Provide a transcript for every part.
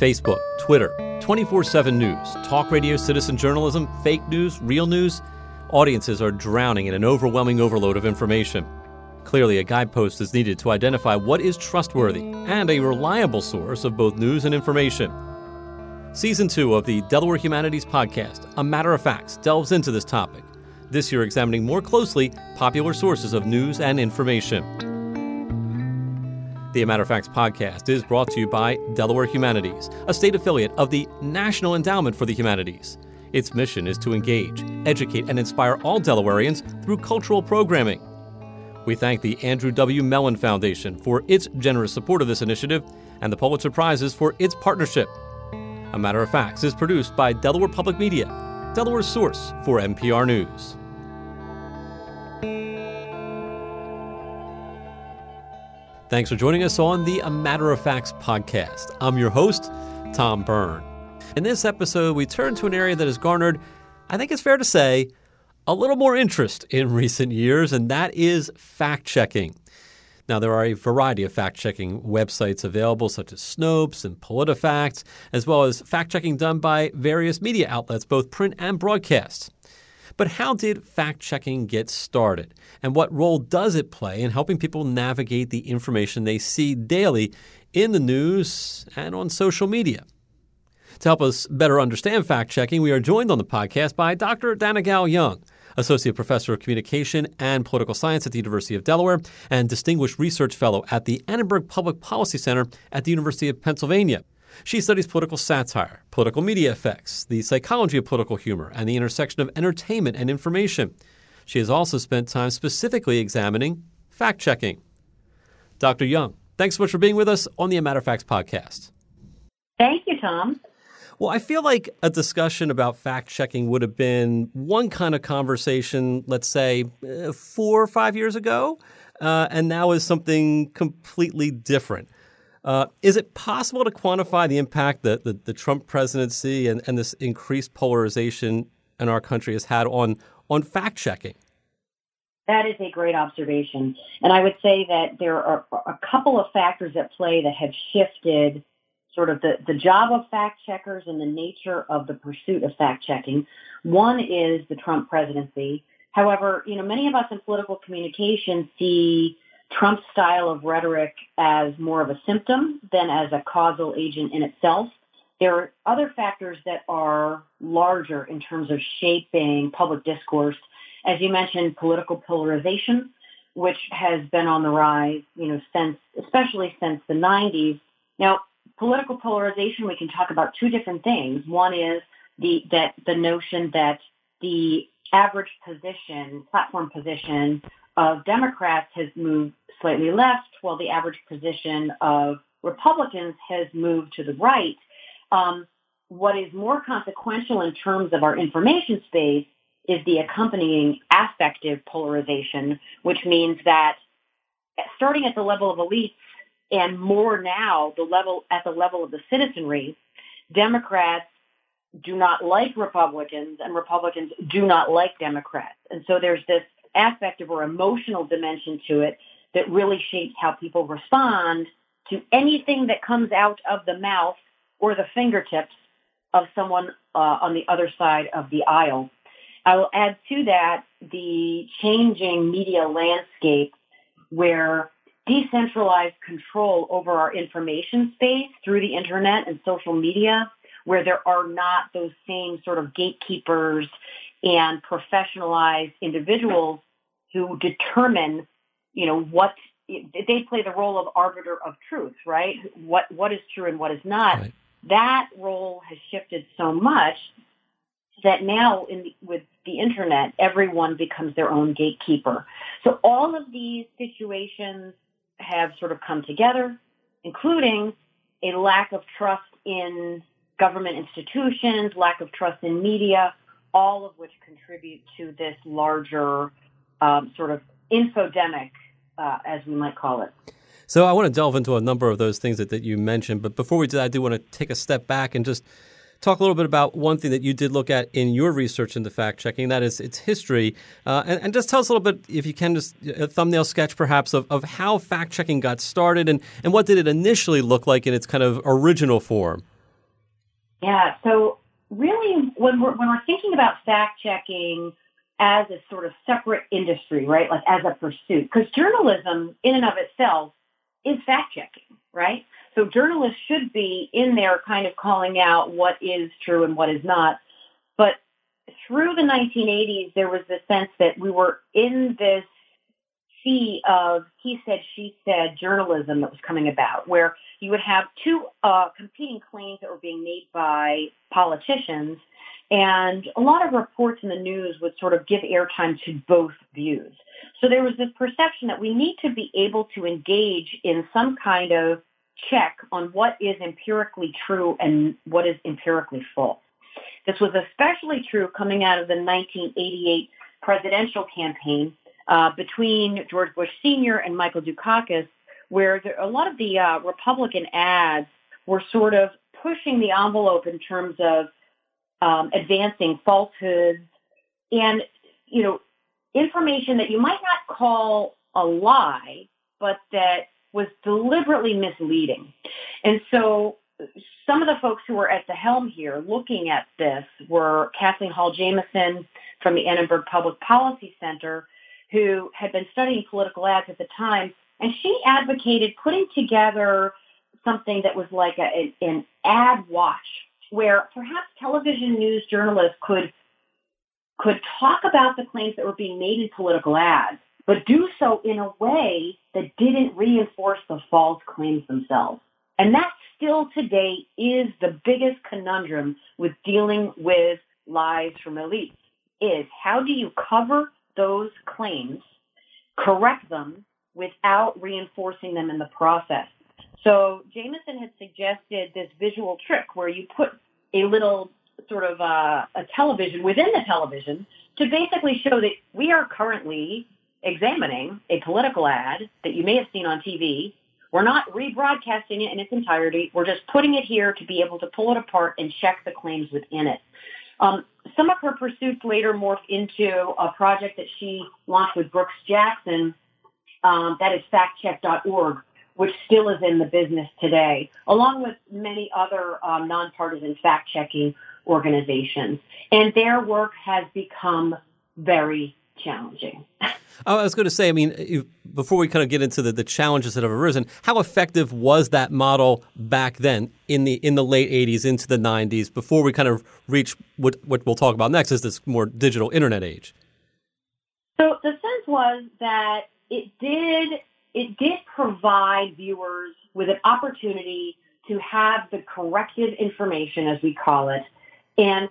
Facebook, Twitter, 24/7 news, talk radio, citizen journalism, fake news, real news. Audiences are drowning in an overwhelming overload of information. Clearly, a guidepost is needed to identify what is trustworthy and a reliable source of both news and information. Season 2 of the Delaware Humanities podcast, A Matter of Facts, delves into this topic, this year examining more closely popular sources of news and information. The A Matter of Facts podcast is brought to you by Delaware Humanities, a state affiliate of the National Endowment for the Humanities. Its mission is to engage, educate, and inspire all Delawareans through cultural programming. We thank the Andrew W. Mellon Foundation for its generous support of this initiative and the Pulitzer Prizes for its partnership. A Matter of Facts is produced by Delaware Public Media, Delaware's source for NPR News. Thanks for joining us on the A Matter of Facts podcast. I'm your host, Tom Byrne. In this episode, we turn to an area that has garnered, I think it's fair to say, a little more interest in recent years, and that is fact-checking. Now, there are a variety of fact-checking websites available, such as Snopes and PolitiFact, as well as fact-checking done by various media outlets, both print and broadcast. But how did fact-checking get started? And what role does it play in helping people navigate the information they see daily in the news and on social media? To help us better understand fact-checking, we are joined on the podcast by Dr. Danigal Young, Associate Professor of Communication and Political Science at the University of Delaware and Distinguished Research Fellow at the Annenberg Public Policy Center at the University of Pennsylvania. She studies political satire, political media effects, the psychology of political humor, and the intersection of entertainment and information. She has also spent time specifically examining fact-checking. Dr. Young, thanks so much for being with us on the A Matter of Facts podcast. Thank you, Tom. Well, I feel like a discussion about fact-checking would have been one kind of conversation, let's say, 4 or 5 years ago, and now is something completely different. Is it possible to quantify the impact that the Trump presidency and this increased polarization in our country has had on fact-checking? That is a great observation. And I would say that there are a couple of factors at play that have shifted sort of the job of fact-checkers and the nature of the pursuit of fact-checking. One is the Trump presidency. However, many of us in political communication see Trump's style of rhetoric as more of a symptom than as a causal agent in itself. There are other factors that are larger in terms of shaping public discourse. As you mentioned, political polarization, which has been on the rise, especially since the 90s. Now, political polarization, we can talk about two different things. One is the notion that the average platform position of Democrats has moved slightly left, while the average position of Republicans has moved to the right. What is more consequential in terms of our information space is the accompanying affective polarization, which means that starting at the level of elites and more now at the level of the citizenry, Democrats do not like Republicans and Republicans do not like Democrats. And so there's this affective or emotional dimension to it that really shapes how people respond to anything that comes out of the mouth or the fingertips of someone on the other side of the aisle. I will add to that the changing media landscape where decentralized control over our information space through the internet and social media, where there are not those same sort of gatekeepers and professionalized individuals who determine, what they play the role of arbiter of truth, right? What is true and what is not. Right. That role has shifted so much that now with the internet, everyone becomes their own gatekeeper. So all of these situations have sort of come together, including a lack of trust in government institutions, lack of trust in media, all of which contribute to this larger sort of infodemic, as we might call it. So I want to delve into a number of those things that you mentioned. But before we do that, I do want to take a step back and just talk a little bit about one thing that you did look at in your research into fact-checking, that is its history. And just tell us a little bit, if you can, just a thumbnail sketch perhaps of how fact-checking got started and what did it initially look like in its kind of original form? Yeah. So really, when we're thinking about fact checking as a sort of separate industry, right? Like as a pursuit, because journalism in and of itself is fact checking, right? So journalists should be in there kind of calling out what is true and what is not. But through the 1980s, there was the sense that we were in this sea of he said, she said journalism that was coming about, where you would have two competing claims that were being made by politicians. And a lot of reports in the news would sort of give airtime to both views. So there was this perception that we need to be able to engage in some kind of check on what is empirically true and what is empirically false. This was especially true coming out of the 1988 presidential campaign between George Bush Sr. and Michael Dukakis, where a lot of the Republican ads were sort of pushing the envelope in terms of advancing falsehoods and, information that you might not call a lie, but that was deliberately misleading. And so some of the folks who were at the helm here looking at this were Kathleen Hall Jamieson from the Annenberg Public Policy Center, who had been studying political ads at the time, and she advocated putting together something that was like an ad watch, where perhaps television news journalists could talk about the claims that were being made in political ads, but do so in a way that didn't reinforce the false claims themselves. And that still today is the biggest conundrum with dealing with lies from elites, is how do you cover those claims, correct them, without reinforcing them in the process? So Jameson had suggested this visual trick where you put a little sort of a television within the television to basically show that we are currently examining a political ad that you may have seen on TV. We're not rebroadcasting it in its entirety. We're just putting it here to be able to pull it apart and check the claims within it. Some of her pursuits later morphed into a project that she launched with Brooks Jackson, that is factcheck.org, which still is in the business today, along with many other nonpartisan fact-checking organizations. And their work has become very challenging. I was going to say, before we kind of get into the challenges that have arisen, how effective was that model back then in the late 80s into the 90s before we kind of reach what we'll talk about next is this more digital internet age? So the sense was that it did provide viewers with an opportunity to have the corrective information, as we call it. And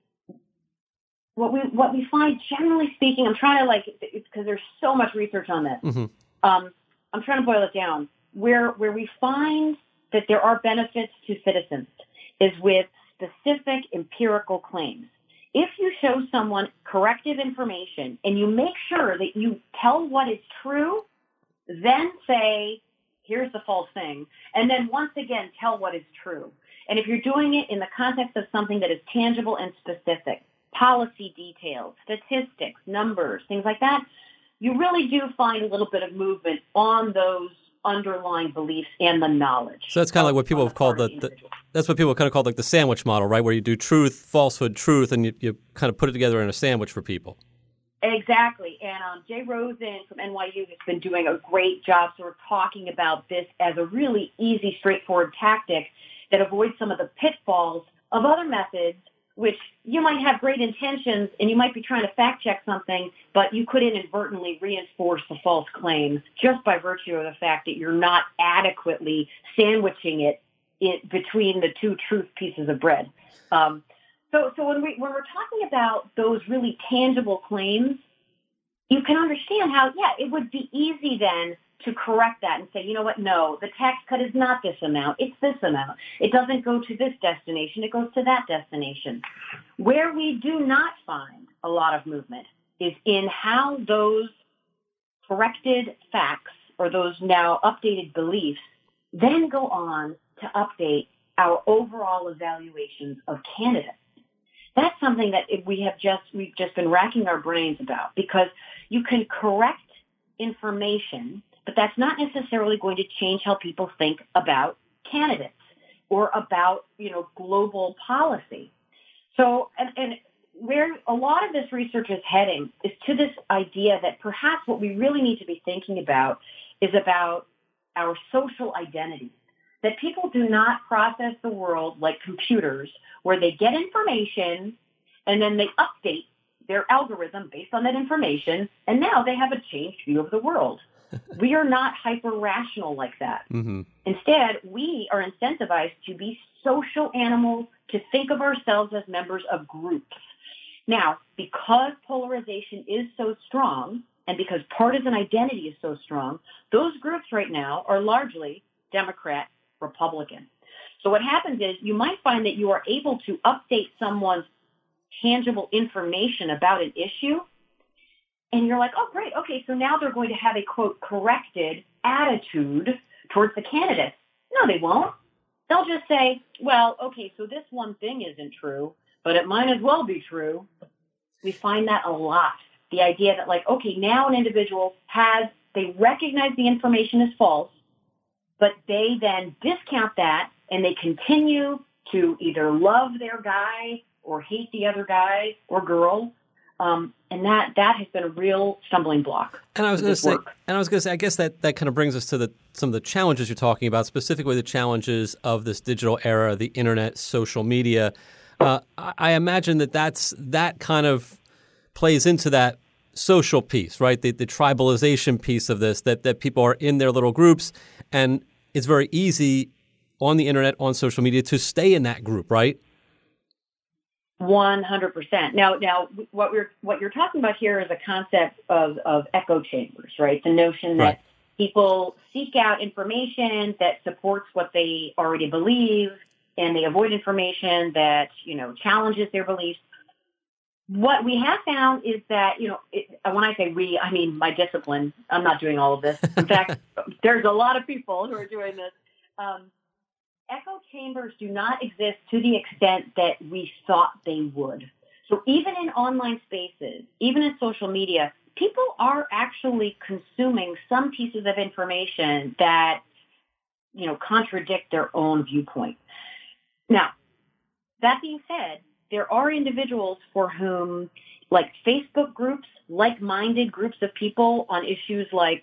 what we find, generally speaking, I'm trying to because there's so much research on this. Mm-hmm. I'm trying to boil it down. Where we find that there are benefits to citizens is with specific empirical claims. If you show someone corrective information and you make sure that you tell what is true, then say, here's the false thing, and then once again tell what is true. And if you're doing it in the context of something that is tangible and specific, policy details, statistics, numbers, things like that, you really do find a little bit of movement on those underlying beliefs and the knowledge. So that's kind of like what people have called that's what people kind of called like the sandwich model, right? Where you do truth, falsehood, truth, and you kind of put it together in a sandwich for people. Exactly. And Jay Rosen from NYU has been doing a great job sort of talking about this as a really easy, straightforward tactic that avoids some of the pitfalls of other methods, which you might have great intentions and you might be trying to fact check something, but you could inadvertently reinforce the false claims just by virtue of the fact that you're not adequately sandwiching it between the two truth pieces of bread. So when we're talking about those really tangible claims, you can understand how, it would be easy then to correct that and say, you know what, no, the tax cut is not this amount, it's this amount. It doesn't go to this destination, it goes to that destination. Where we do not find a lot of movement is in how those corrected facts or those now updated beliefs then go on to update our overall evaluations of candidates. That's something that we've just been racking our brains about, because you can correct information, but that's not necessarily going to change how people think about candidates. or about, global policy. So, and where a lot of this research is heading is to this idea that perhaps what we really need to be thinking about is about our social identity. That people do not process the world like computers, where they get information and then they update their algorithm based on that information, and now they have a changed view of the world. We are not hyper-rational like that. Mm-hmm. Instead, we are incentivized to be social animals, to think of ourselves as members of groups. Now, because polarization is so strong, and because partisan identity is so strong, those groups right now are largely Democrat, Republican. So what happens is you might find that you are able to update someone's tangible information about an issue, and you're like, oh, great, okay, so now they're going to have a, quote, corrected attitude towards the candidate. No, they won't. They'll just say, well, okay, so this one thing isn't true, but it might as well be true. We find that a lot. The idea that, like, okay, now an individual they recognize the information as false, but they then discount that and they continue to either love their guy or hate the other guy or girl. And that has been a real stumbling block. And I was going to say, I guess that kind of brings us to some of the challenges you're talking about, specifically the challenges of this digital era, the internet, social media. I imagine that kind of plays into that social piece, right? The tribalization piece of this, that people are in their little groups, and it's very easy on the internet, on social media, to stay in that group, right? 100%. Now, what you're talking about here is a concept of echo chambers, right? The notion that people seek out information that supports what they already believe, and they avoid information that, challenges their beliefs. What we have found is that, when I say we, I mean my discipline. I'm not doing all of this. In fact, there's a lot of people who are doing this. Echo chambers do not exist to the extent that we thought they would. So even in online spaces, even in social media, people are actually consuming some pieces of information that, contradict their own viewpoint. Now, that being said, there are individuals for whom, like Facebook groups, like-minded groups of people on issues like,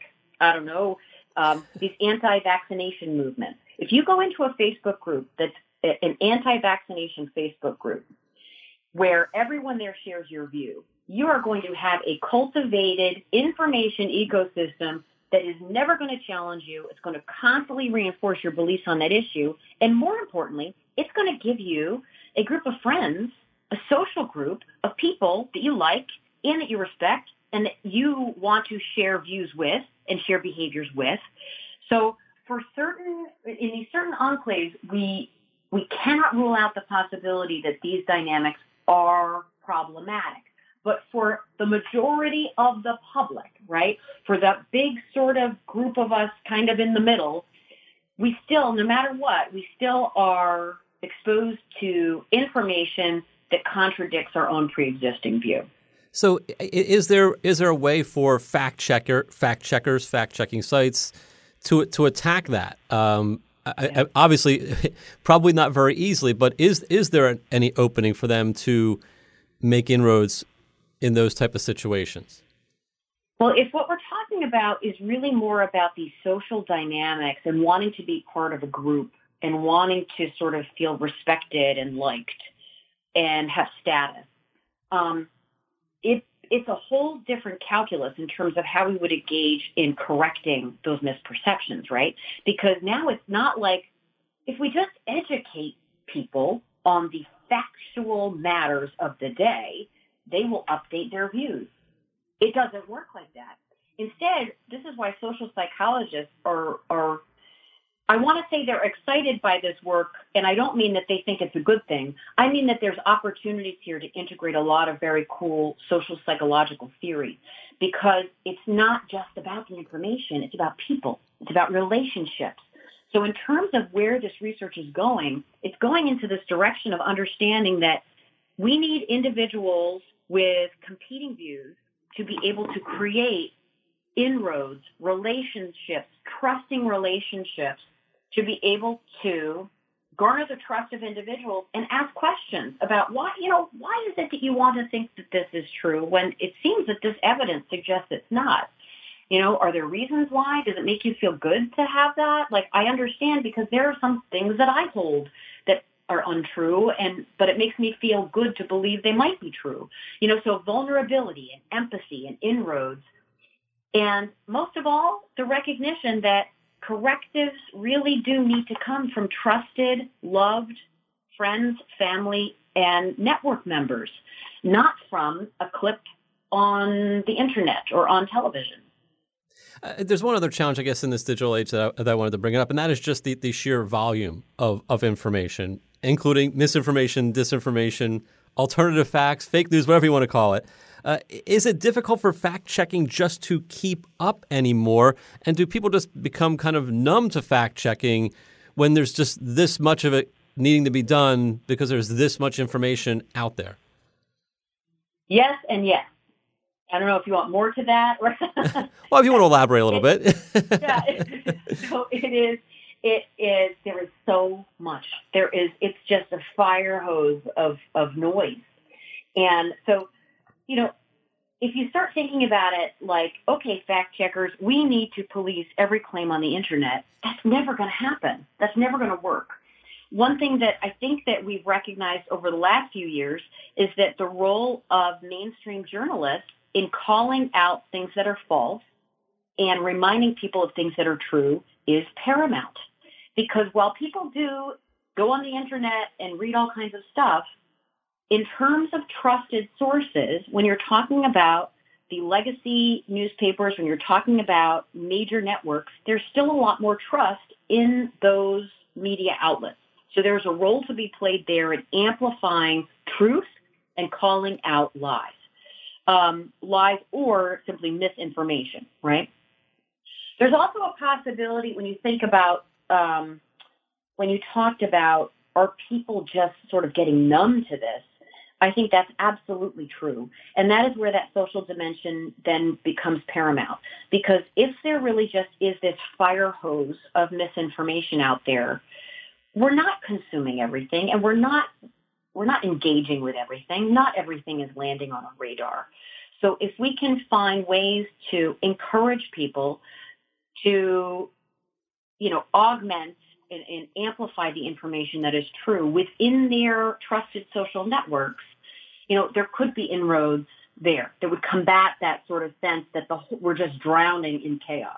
these anti-vaccination movements. If you go into a Facebook group that's an anti-vaccination Facebook group where everyone there shares your view, you are going to have a cultivated information ecosystem that is never going to challenge you. It's going to constantly reinforce your beliefs on that issue. And more importantly, it's going to give you a group of friends, a social group of people that you like and that you respect and that you want to share views with and share behaviors with. So in these certain enclaves, we cannot rule out the possibility that these dynamics are problematic. But for the majority of the public, right, for that big sort of group of us kind of in the middle, we still, no matter what, we still are exposed to information that contradicts our own pre-existing view. So is there a way for fact-checking sites to attack that? Obviously, probably not very easily, but is there any opening for them to make inroads in those type of situations? Well, if what we're talking about is really more about these social dynamics and wanting to be part of a group and wanting to sort of feel respected and liked and have status, it's a whole different calculus in terms of how we would engage in correcting those misperceptions, right? Because now it's not like if we just educate people on the factual matters of the day, they will update their views. It doesn't work like that. Instead, this is why social psychologists are I want to say they're excited by this work, and I don't mean that they think it's a good thing. I mean that there's opportunities here to integrate a lot of very cool social psychological theory, because it's not just about the information. It's about people. It's about relationships. So in terms of where this research is going, it's going into this direction of understanding that we need individuals with competing views to be able to create inroads, relationships, trusting relationships, to be able to garner the trust of individuals and ask questions about why is it that you want to think that this is true when it seems that this evidence suggests it's not? Are there reasons why? Does it make you feel good to have that? Like, I understand because there are some things that I hold that are untrue, but it makes me feel good to believe they might be true. So vulnerability and empathy and inroads. And most of all, the recognition that correctives really do need to come from trusted, loved friends, family, and network members, not from a clip on the internet or on television. There's one other challenge, I guess, in this digital age that I wanted to bring up, and that is just the sheer volume of information, including misinformation, disinformation, alternative facts, fake news, whatever you want to call it. Is it difficult for fact-checking just to keep up anymore? And do people just become kind of numb to fact-checking when there's just this much of it needing to be done because there's this much information out there? Yes and yes. I don't know if you want more to that. Well, if you want to elaborate a little bit. Yeah. So it is, there is so much. It's just a fire hose of noise. And so, if you start thinking about it like, okay, fact checkers, we need to police every claim on the internet, that's never going to happen. That's never going to work. One thing that I think that we've recognized over the last few years is that the role of mainstream journalists in calling out things that are false and reminding people of things that are true is paramount. Because while people do go on the internet and read all kinds of stuff, in terms of trusted sources, when you're talking about the legacy newspapers, when you're talking about major networks, there's still a lot more trust in those media outlets. So there's a role to be played there in amplifying truth and calling out lies. Lies or simply misinformation, right? There's also a possibility when you think about, when you talked about, are people just sort of getting numb to this? I think that's absolutely true. And that is where that social dimension then becomes paramount. Because if there really just is this fire hose of misinformation out there, we're not consuming everything and we're not engaging with everything. Not everything is landing on a radar. So if we can find ways to encourage people to, augment and amplify the information that is true within their trusted social networks, there could be inroads there that would combat that sort of sense that we're just drowning in chaos.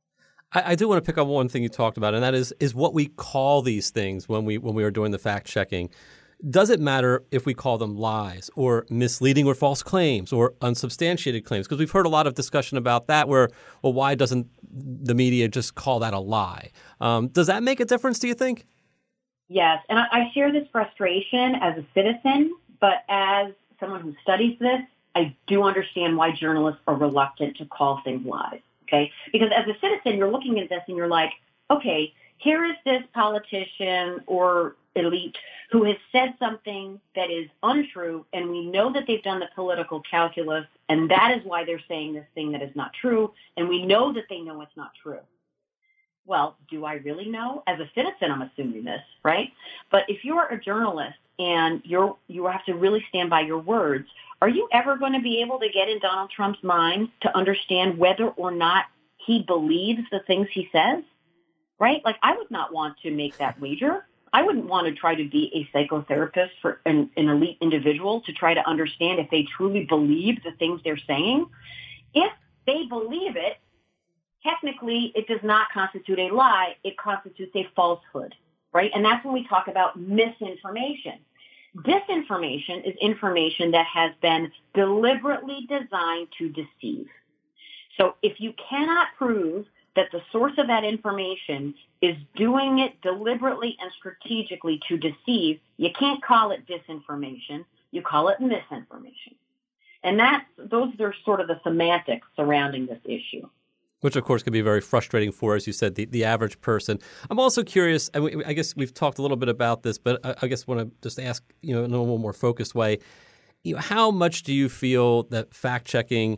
I do want to pick up one thing you talked about, and that is what we call these things when we are doing the fact checking. Does it matter if we call them lies or misleading or false claims or unsubstantiated claims? Because we've heard a lot of discussion about that where, well, why doesn't the media just call that a lie? Does that make a difference, do you think? Yes, and I share this frustration as a citizen, but as someone who studies this, I do understand why journalists are reluctant to call things lies, okay? Because as a citizen, you're looking at this and you're like, okay, here is this politician or elite who has said something that is untrue, and we know that they've done the political calculus, and that is why they're saying this thing that is not true, and we know that they know it's not true. Well, do I really know? As a citizen, I'm assuming this, right? But if you are a journalist and you have to really stand by your words, are you ever going to be able to get in Donald Trump's mind to understand whether or not he believes the things he says? Right? Like, I would not want to make that wager. I wouldn't want to try to be a psychotherapist for an elite individual to try to understand if they truly believe the things they're saying. If they believe it, technically it does not constitute a lie. It constitutes a falsehood, right? And that's when we talk about misinformation. Disinformation is information that has been deliberately designed to deceive. So if you cannot prove that the source of that information is doing it deliberately and strategically to deceive, you can't call it disinformation. You call it misinformation. And those are sort of the semantics surrounding this issue. Which, of course, can be very frustrating for, as you said, the average person. I'm also curious, I guess we've talked a little bit about this, but I guess want to just ask, in a little more focused way, how much do you feel that fact-checking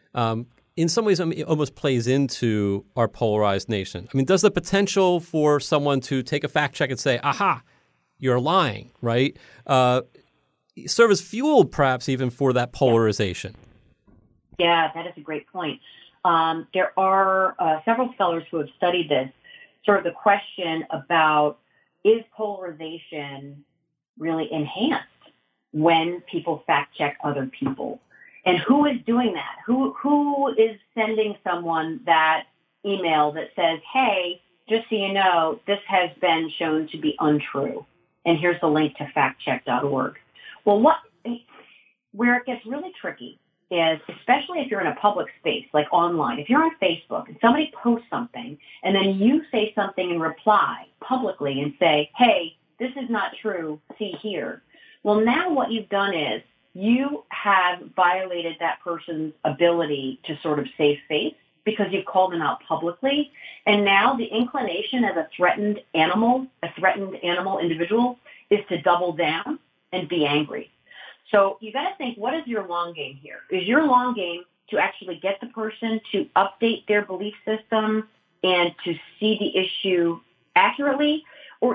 in some ways, it almost plays into our polarized nation? I mean, does the potential for someone to take a fact check and say, aha, you're lying, right? Serve as fuel, perhaps even for that polarization. Yeah, that is a great point. There are several scholars who have studied this, sort of the question about, is polarization really enhanced when people fact check other people? And who is doing that? Who is sending someone that email that says, hey, just so you know, this has been shown to be untrue, and here's the link to factcheck.org. Well, where it gets really tricky is, especially if you're in a public space, like online, if you're on Facebook and somebody posts something and then you say something in reply publicly and say, hey, this is not true, see here. Well, now what you've done is you have violated that person's ability to sort of save face because you've called them out publicly. And now the inclination as a threatened animal individual is to double down and be angry. So you got to think, what is your long game here? Is your long game to actually get the person to update their belief system and to see the issue accurately? Or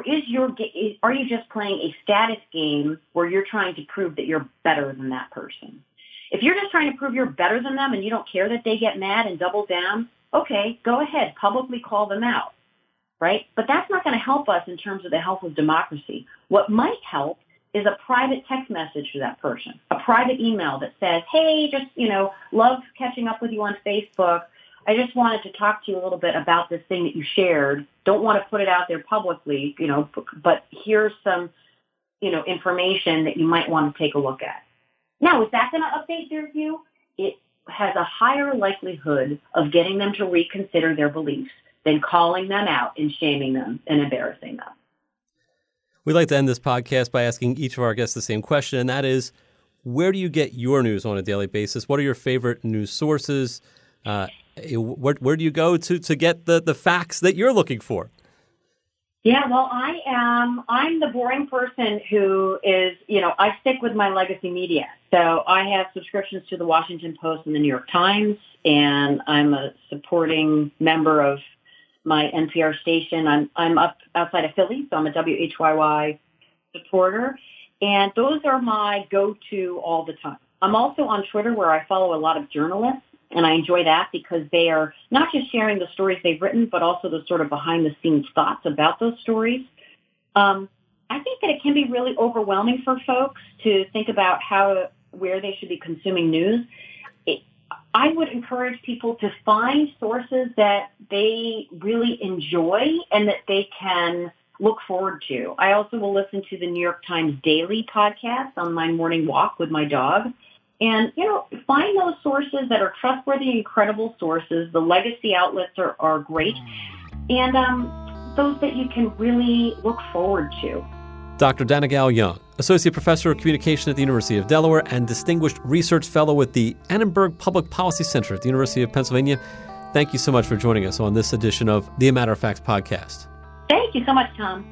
are you just playing a status game where you're trying to prove that you're better than that person? If you're just trying to prove you're better than them and you don't care that they get mad and double down, okay, go ahead, publicly call them out, right? But that's not going to help us in terms of the health of democracy. What might help is a private text message to that person, a private email that says, hey, just, love catching up with you on Facebook. I just wanted to talk to you a little bit about this thing that you shared. Don't want to put it out there publicly, but here's some, information that you might want to take a look at. Now, is that going to update their view? It has a higher likelihood of getting them to reconsider their beliefs than calling them out and shaming them and embarrassing them. We'd like to end this podcast by asking each of our guests the same question, and that is, where do you get your news on a daily basis? What are your favorite news sources? Where do you go to get the facts that you're looking for? Yeah, well, I'm the boring person who is, I stick with my legacy media. So I have subscriptions to the Washington Post and the New York Times, and I'm a supporting member of my NPR station. I'm up outside of Philly, so I'm a WHYY supporter. And those are my go-to all the time. I'm also on Twitter, where I follow a lot of journalists, and I enjoy that because they are not just sharing the stories they've written, but also the sort of behind-the-scenes thoughts about those stories. I think that it can be really overwhelming for folks to think about where they should be consuming news. I would encourage people to find sources that they really enjoy and that they can look forward to. I also will listen to the New York Times Daily podcast on my morning walk with my dog. And, find those sources that are trustworthy and credible sources. The legacy outlets are great. And those that you can really look forward to. Dr. Danigal Young, Associate Professor of Communication at the University of Delaware and Distinguished Research Fellow with the Annenberg Public Policy Center at the University of Pennsylvania, thank you so much for joining us on this edition of the A Matter of Facts podcast. Thank you so much, Tom.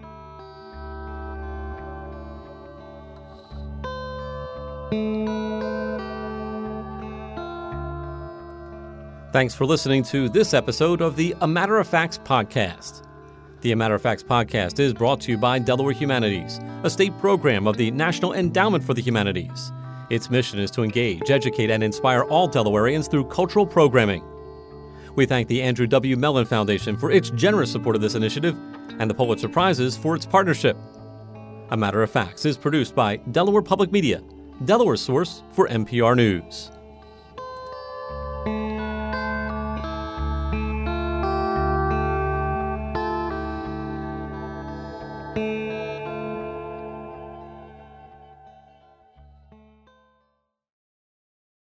Thanks for listening to this episode of the A Matter of Facts podcast. The A Matter of Facts podcast is brought to you by Delaware Humanities, a state program of the National Endowment for the Humanities. Its mission is to engage, educate, and inspire all Delawareans through cultural programming. We thank the Andrew W. Mellon Foundation for its generous support of this initiative and the Pulitzer Prizes for its partnership. A Matter of Facts is produced by Delaware Public Media, Delaware's source for NPR News.